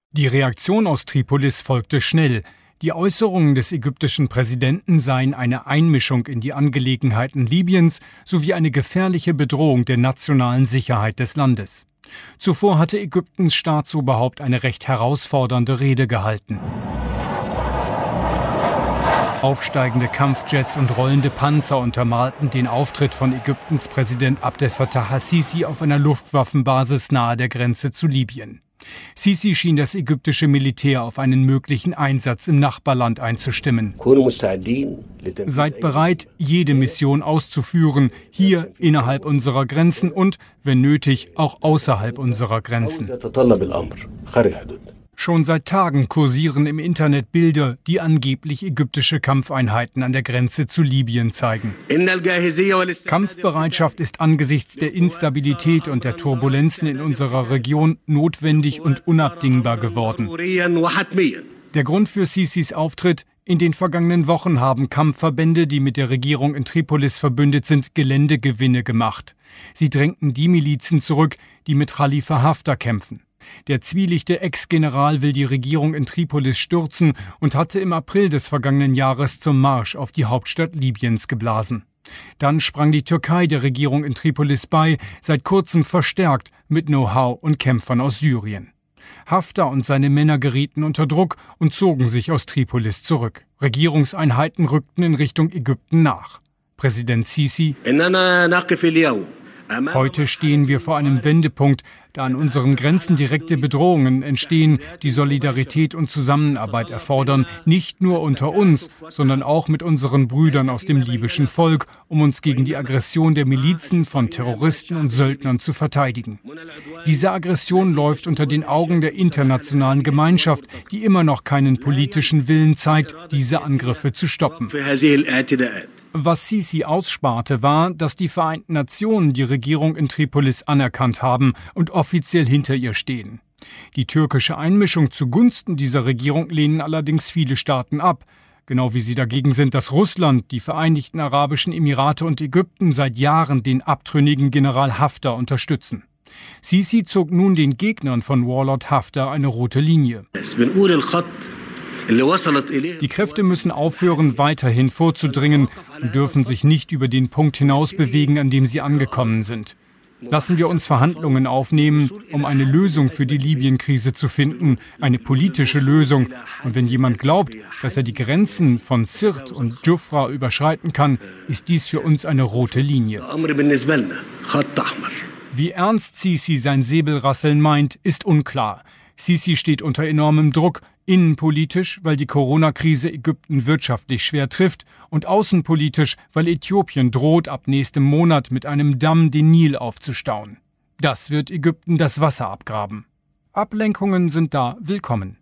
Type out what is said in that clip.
Die Reaktion aus Tripolis folgte schnell. Die Äußerungen des ägyptischen Präsidenten seien eine Einmischung in die Angelegenheiten Libyens sowie eine gefährliche Bedrohung der nationalen Sicherheit des Landes. Zuvor hatte Ägyptens Staatsoberhaupt eine recht herausfordernde Rede gehalten. Aufsteigende Kampfjets und rollende Panzer untermalten den Auftritt von Ägyptens Präsident Abdel Fattah al-Sisi auf einer Luftwaffenbasis nahe der Grenze zu Libyen. Sisi schien das ägyptische Militär auf einen möglichen Einsatz im Nachbarland einzustimmen. Seid bereit, jede Mission auszuführen, hier innerhalb unserer Grenzen und, wenn nötig, auch außerhalb unserer Grenzen. Schon seit Tagen kursieren im Internet Bilder, die angeblich ägyptische Kampfeinheiten an der Grenze zu Libyen zeigen. Kampfbereitschaft ist angesichts der Instabilität und der Turbulenzen in unserer Region notwendig und unabdingbar geworden. Der Grund für Sisis Auftritt: In den vergangenen Wochen haben Kampfverbände, die mit der Regierung in Tripolis verbündet sind, Geländegewinne gemacht. Sie drängten die Milizen zurück, die mit Khalifa Haftar kämpfen. Der zwielichte Ex-General will die Regierung in Tripolis stürzen und hatte im April des vergangenen Jahres zum Marsch auf die Hauptstadt Libyens geblasen. Dann sprang die Türkei der Regierung in Tripolis bei, seit kurzem verstärkt mit Know-how und Kämpfern aus Syrien. Haftar und seine Männer gerieten unter Druck und zogen sich aus Tripolis zurück. Regierungseinheiten rückten in Richtung Ägypten nach. Präsident Sisi: Heute stehen wir vor einem Wendepunkt, da an unseren Grenzen direkte Bedrohungen entstehen, die Solidarität und Zusammenarbeit erfordern, nicht nur unter uns, sondern auch mit unseren Brüdern aus dem libyschen Volk, um uns gegen die Aggression der Milizen von Terroristen und Söldnern zu verteidigen. Diese Aggression läuft unter den Augen der internationalen Gemeinschaft, die immer noch keinen politischen Willen zeigt, diese Angriffe zu stoppen. Was Sisi aussparte, war, dass die Vereinten Nationen die Regierung in Tripolis anerkannt haben und offiziell hinter ihr stehen. Die türkische Einmischung zugunsten dieser Regierung lehnen allerdings viele Staaten ab, genau wie sie dagegen sind, dass Russland, die Vereinigten Arabischen Emirate und Ägypten seit Jahren den abtrünnigen General Haftar unterstützen. Sisi zog nun den Gegnern von Warlord Haftar eine rote Linie. Die Kräfte müssen aufhören, weiterhin vorzudringen und dürfen sich nicht über den Punkt hinaus bewegen, an dem sie angekommen sind. Lassen wir uns Verhandlungen aufnehmen, um eine Lösung für die Libyen-Krise zu finden, eine politische Lösung. Und wenn jemand glaubt, dass er die Grenzen von Sirte und Djoufra überschreiten kann, ist dies für uns eine rote Linie. Wie ernst Sisi sein Säbelrasseln meint, ist unklar. Sisi steht unter enormem Druck, innenpolitisch, weil die Corona-Krise Ägypten wirtschaftlich schwer trifft, und außenpolitisch, weil Äthiopien droht, ab nächstem Monat mit einem Damm den Nil aufzustauen. Das wird Ägypten das Wasser abgraben. Ablenkungen sind da willkommen.